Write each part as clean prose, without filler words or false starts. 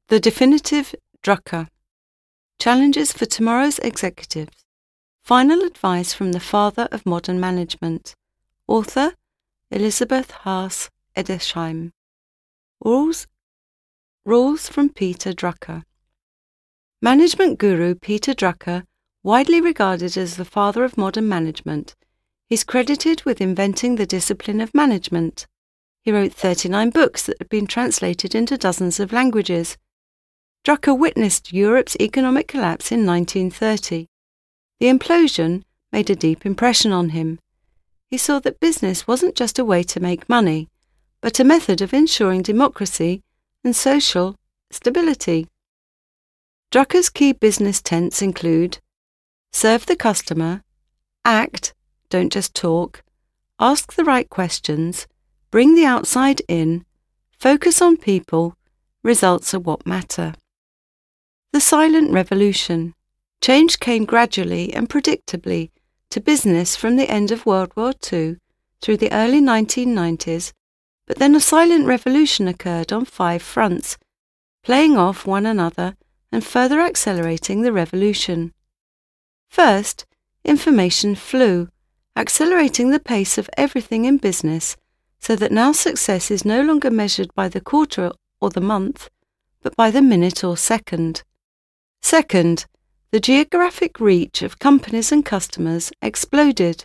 The Definitive Drucker. Challenges for Tomorrow's Executives. Final Advice from the Father of Modern Management. Author Elizabeth Haas Edersheim. Rules from Peter Drucker. Management guru Peter Drucker, widely regarded as the father of modern management, is credited with inventing the discipline of management. He wrote 39 books that have been translated into dozens of languages. Drucker witnessed Europe's economic collapse in 1930. The implosion made a deep impression on him. He saw that business wasn't just a way to make money, but a method of ensuring democracy and social stability. Drucker's key business tenets include: serve the customer, act, don't just talk, ask the right questions, bring the outside in, focus on people, results are what matter. The Silent Revolution. Change came gradually and predictably to business from the end of World War II through the early 1990s, but then a silent revolution occurred on 5 fronts, playing off one another and further accelerating the revolution. First, information flew, accelerating the pace of everything in business, so that now success is no longer measured by the quarter or the month, but by the minute or second. Second, the geographic reach of companies and customers exploded.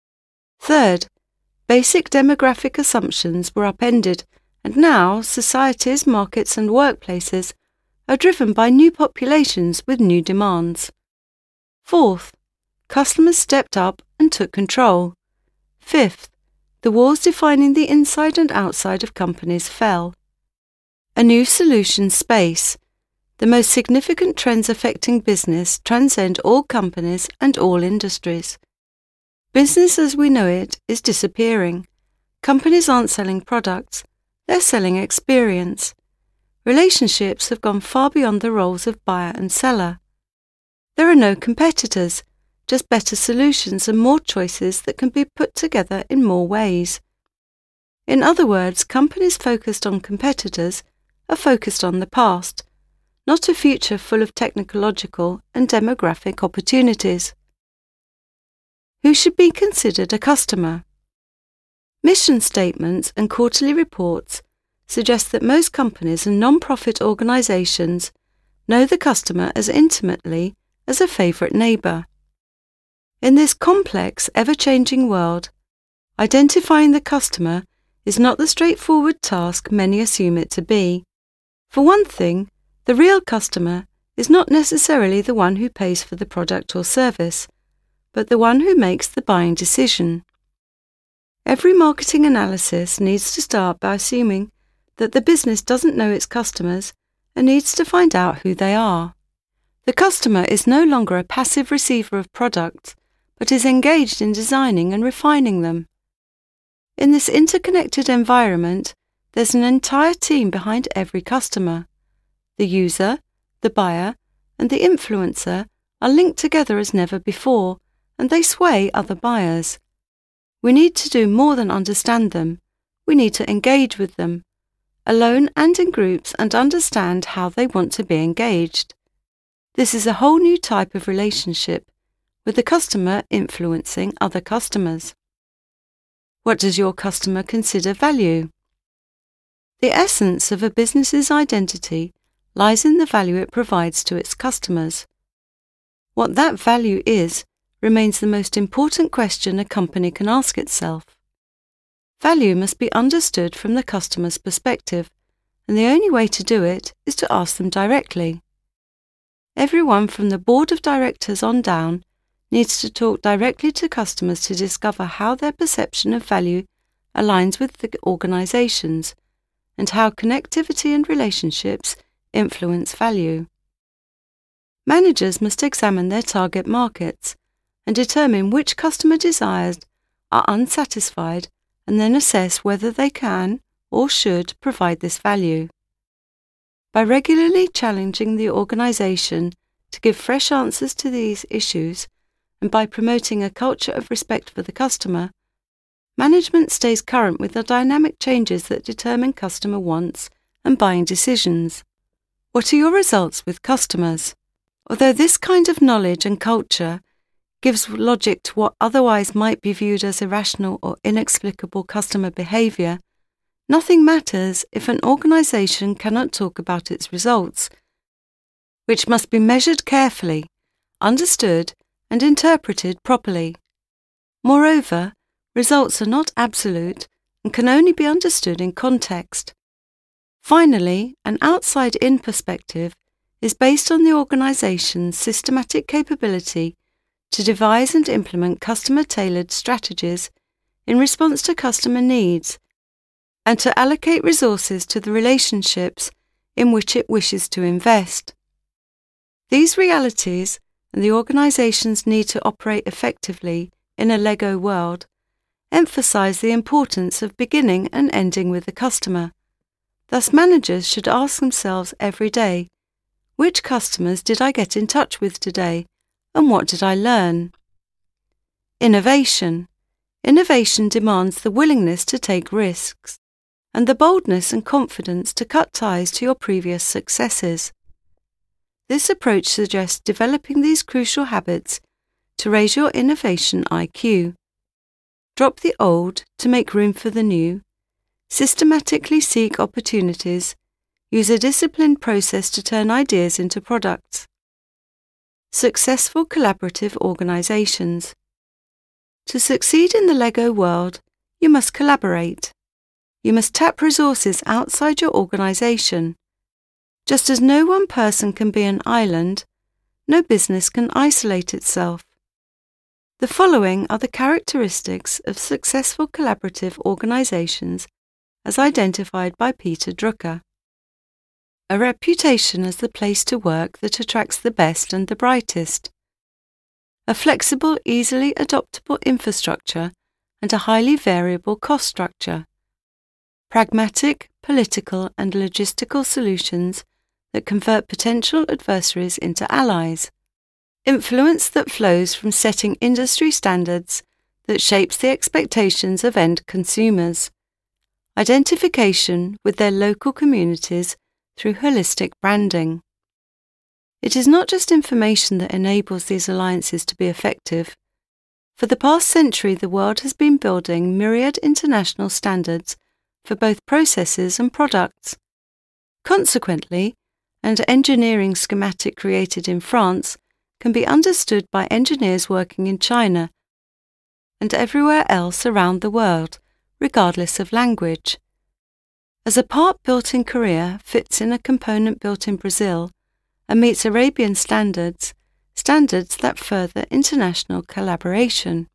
Third, basic demographic assumptions were upended, and now societies, markets and workplaces are driven by new populations with new demands. Fourth, customers stepped up and took control. Fifth, the walls defining the inside and outside of companies fell. A new solution space. The most significant trends affecting business transcend all companies and all industries. Business as we know it is disappearing. Companies aren't selling products, they're selling experience. Relationships have gone far beyond the roles of buyer and seller. There are no competitors, just better solutions and more choices that can be put together in more ways. In other words, companies focused on competitors are focused on the past, not a future full of technological and demographic opportunities. Who should be considered a customer? Mission statements and quarterly reports suggest that most companies and non-profit organizations know the customer as intimately as a favorite neighbor. In this complex, ever-changing world, identifying the customer is not the straightforward task many assume it to be. For one thing, the real customer is not necessarily the one who pays for the product or service, but the one who makes the buying decision. Every marketing analysis needs to start by assuming that the business doesn't know its customers and needs to find out who they are. The customer is no longer a passive receiver of products, but is engaged in designing and refining them. In this interconnected environment, there's an entire team behind every customer. The user, the buyer, and the influencer are linked together as never before, and they sway other buyers. We need to do more than understand them. We need to engage with them, alone and in groups, and understand how they want to be engaged. This is a whole new type of relationship, with the customer influencing other customers. What does your customer consider value? The essence of a business's identity lies in the value it provides to its customers. What that value is remains the most important question a company can ask itself. Value must be understood from the customer's perspective, and the only way to do it is to ask them directly. Everyone from the board of directors on down needs to talk directly to customers to discover how their perception of value aligns with the organization's and how connectivity and relationships influence value. Managers must examine their target markets and determine which customer desires are unsatisfied and then assess whether they can or should provide this value. By regularly challenging the organization to give fresh answers to these issues and by promoting a culture of respect for the customer, management stays current with the dynamic changes that determine customer wants and buying decisions. What are your results with customers? Although this kind of knowledge and culture gives logic to what otherwise might be viewed as irrational or inexplicable customer behaviour, nothing matters if an organisation cannot talk about its results, which must be measured carefully, understood and interpreted properly. Moreover, results are not absolute and can only be understood in context. Finally, an outside-in perspective is based on the organisation's systematic capability to devise and implement customer-tailored strategies in response to customer needs and to allocate resources to the relationships in which it wishes to invest. These realities and the organisation's need to operate effectively in a Lego world emphasise the importance of beginning and ending with the customer. Thus, managers should ask themselves every day, which customers did I get in touch with today, and what did I learn? Innovation. Innovation demands the willingness to take risks and the boldness and confidence to cut ties to your previous successes. This approach suggests developing these crucial habits to raise your innovation IQ. Drop the old to make room for the new. Systematically seek opportunities. Use a disciplined process to turn ideas into products. Successful collaborative organizations. To succeed in the Lego world, you must collaborate. You must tap resources outside your organization. Just as no one person can be an island, no business can isolate itself. The following are the characteristics of successful collaborative organizations as identified by Peter Drucker. A reputation as the place to work that attracts the best and the brightest. A flexible, easily adoptable infrastructure and a highly variable cost structure. Pragmatic, political and logistical solutions that convert potential adversaries into allies. Influence that flows from setting industry standards that shapes the expectations of end consumers. Identification with their local communities through holistic branding. It is not just information that enables these alliances to be effective. For the past century, the world has been building myriad international standards for both processes and products. Consequently, an engineering schematic created in France can be understood by engineers working in China and everywhere else around the world, regardless of language. As a part built in Korea fits in a component built in Brazil and meets Arabian standards, standards that further international collaboration.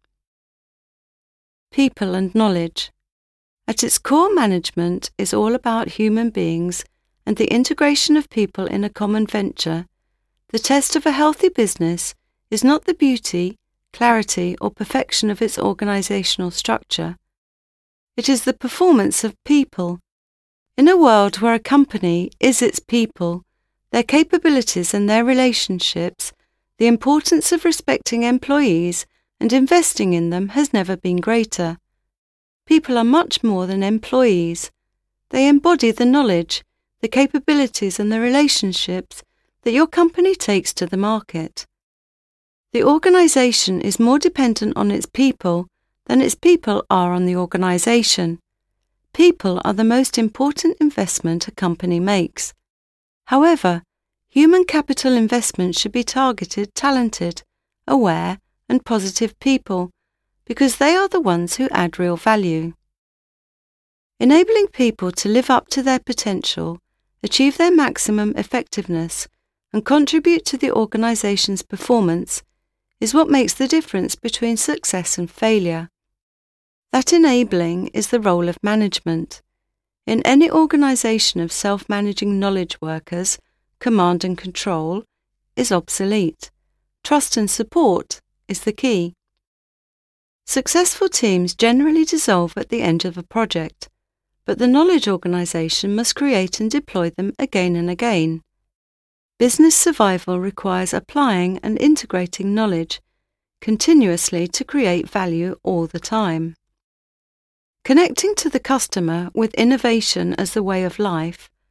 People and knowledge. At its core, management is all about human beings and the integration of people in a common venture. The test of a healthy business is not the beauty, clarity, or perfection of its organizational structure. It is the performance of people. In a world where a company is its people, their capabilities and their relationships, the importance of respecting employees and investing in them has never been greater. People are much more than employees. They embody the knowledge, the capabilities and the relationships that your company takes to the market. The organization is more dependent on its people than its people are on the organization. People are the most important investment a company makes. However, human capital investment should be targeted, talented, aware, and positive people, because they are the ones who add real value. Enabling people to live up to their potential, achieve their maximum effectiveness, and contribute to the organization's performance is what makes the difference between success and failure. That enabling is the role of management. In any organization of self-managing knowledge workers, command and control is obsolete. Trust and support is the key. Successful teams generally dissolve at the end of a project, but the knowledge organization must create and deploy them again and again. Business survival requires applying and integrating knowledge continuously to create value all the time. Connecting to the customer with innovation as the way of life,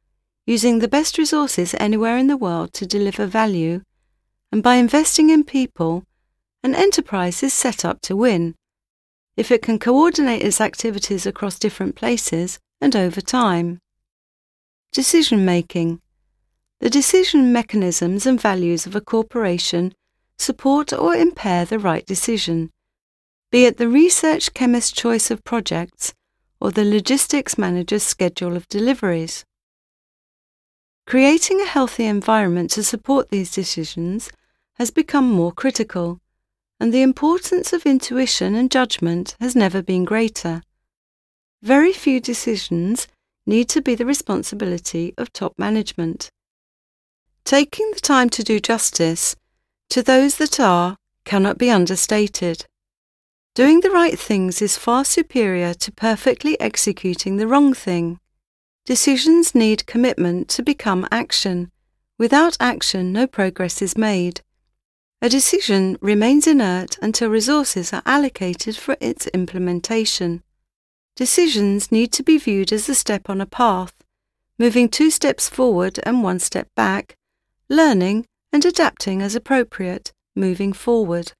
using the best resources anywhere in the world to deliver value, and by investing in people, an enterprise is set up to win, if it can coordinate its activities across different places and over time. Decision-making. The decision mechanisms and values of a corporation support or impair the right decision, be it the research chemist's choice of projects or the logistics manager's schedule of deliveries. Creating a healthy environment to support these decisions has become more critical, and the importance of intuition and judgment has never been greater. Very few decisions need to be the responsibility of top management. Taking the time to do justice to those that are cannot be understated. Doing the right things is far superior to perfectly executing the wrong thing. Decisions need commitment to become action. Without action, no progress is made. A decision remains inert until resources are allocated for its implementation. Decisions need to be viewed as a step on a path, moving 2 steps forward and 1 step back, learning and adapting as appropriate, moving forward.